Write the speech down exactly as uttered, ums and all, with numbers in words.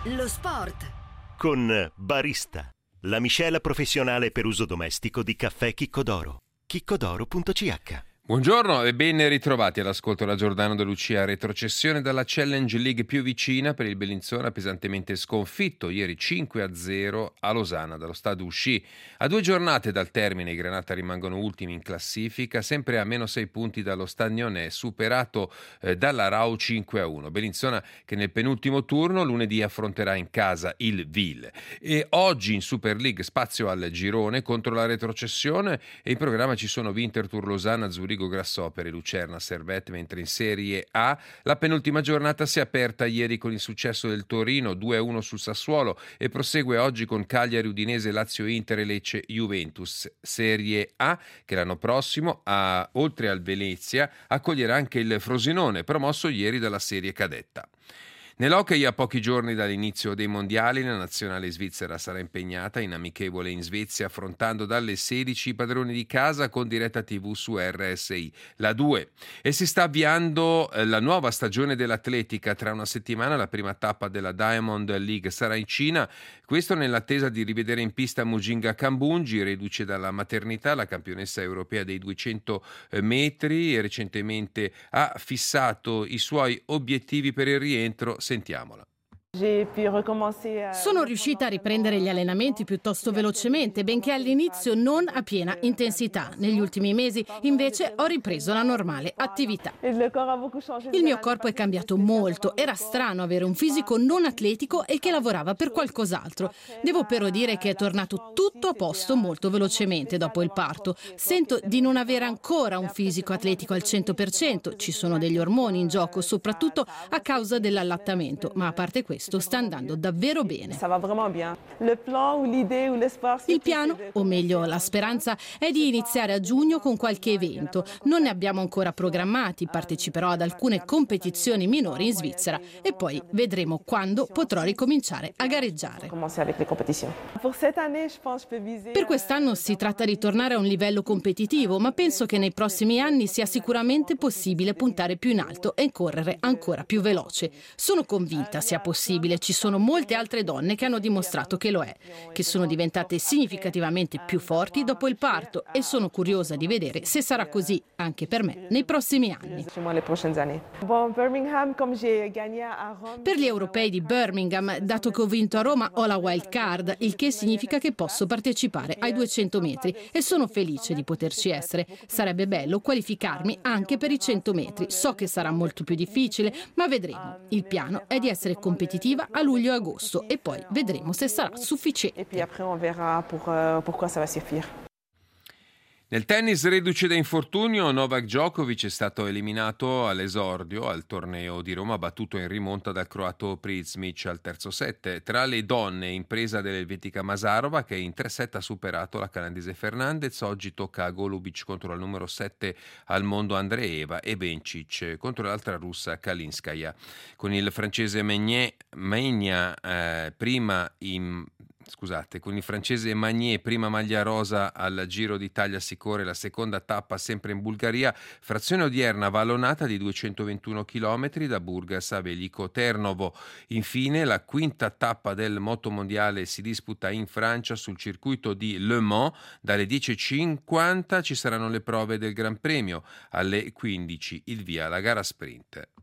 Lo sport con Barista, la miscela professionale per uso domestico di caffè Chicco d'Oro. chicco d'oro punto c h. Buongiorno e ben ritrovati all'ascolto da Giordano De Lucia. Retrocessione dalla Challenge League più vicina per il Bellinzona, pesantemente sconfitto ieri cinque a zero a Losanna dallo Stade Usci. A due giornate dal termine i Granata rimangono ultimi in classifica, sempre a meno sei punti dallo Stagnone, superato eh, dalla Rau cinque a uno. Bellinzona che nel penultimo turno lunedì affronterà in casa il Ville. E oggi in Super League spazio al girone contro la retrocessione e in programma ci sono Winterthur Losanna, Zurigo, Grassopere, Lucerna, Servette, mentre in Serie A la penultima giornata si è aperta ieri con il successo del Torino due a uno sul Sassuolo e prosegue oggi con Cagliari, Udinese, Lazio, Inter e Lecce, Juventus. Serie A che l'anno prossimo, a, oltre al Venezia, accoglierà anche il Frosinone, promosso ieri dalla serie cadetta. Nell'hockey, a pochi giorni dall'inizio dei mondiali, la nazionale svizzera sarà impegnata in amichevole in Svezia, affrontando dalle sedici i padroni di casa con diretta tivù su R S I, la due. E si sta avviando la nuova stagione dell'atletica. Tra una settimana la prima tappa della Diamond League sarà in Cina, questo nell'attesa di rivedere in pista Mujinga Kambunji, reduce dalla maternità, la campionessa europea dei duecento metri, e recentemente ha fissato i suoi obiettivi per il rientro. Sentiamola. Sono riuscita a riprendere gli allenamenti piuttosto velocemente, benché all'inizio non a piena intensità. Negli ultimi mesi, invece, ho ripreso la normale attività. Il mio corpo è cambiato molto. Era strano avere un fisico non atletico e che lavorava per qualcos'altro. Devo però dire che è tornato tutto a posto molto velocemente dopo il parto. Sento di non avere ancora un fisico atletico al cento per cento. Ci sono degli ormoni in gioco, soprattutto a causa dell'allattamento, ma a parte questo sta andando davvero bene. Il piano, o meglio la speranza, è di iniziare a giugno con qualche evento. Non ne abbiamo ancora programmati, parteciperò ad alcune competizioni minori in Svizzera e poi vedremo quando potrò ricominciare a gareggiare. Per quest'anno si tratta di tornare a un livello competitivo, ma penso che nei prossimi anni sia sicuramente possibile puntare più in alto e correre ancora più veloce. Sono convinta sia possibile. Ci sono molte altre donne che hanno dimostrato che lo è, che sono diventate significativamente più forti dopo il parto, e sono curiosa di vedere se sarà così anche per me nei prossimi anni. Per gli europei di Birmingham, dato che ho vinto a Roma, ho la wild card, il che significa che posso partecipare ai duecento metri e sono felice di poterci essere. Sarebbe bello qualificarmi anche per i cento metri. So che sarà molto più difficile, ma vedremo. Il piano è di essere competitiva a luglio e agosto e poi vedremo se sarà sufficiente. Nel tennis, reduce da infortunio, Novak Djokovic è stato eliminato all'esordio al torneo di Roma, battuto in rimonta dal croato Prizmic al terzo set. Tra le donne, impresa dell'elvetica Masarova, che in tre set ha superato la canadese Fernandez. Oggi tocca a Golubic contro il numero sette al mondo Andreeva e Bencic contro l'altra russa Kalinskaya. Con il francese Meunier, Magna eh, prima in Scusate, con il francese Magnier, prima maglia rosa al Giro d'Italia, si corre la seconda tappa sempre in Bulgaria, frazione odierna vallonata di duecentoventuno chilometri da Burgas a Veliko Ternovo. Infine la quinta tappa del motomondiale si disputa in Francia sul circuito di Le Mans. Dalle dieci e cinquanta ci saranno le prove del Gran Premio, alle quindici il via alla gara sprint.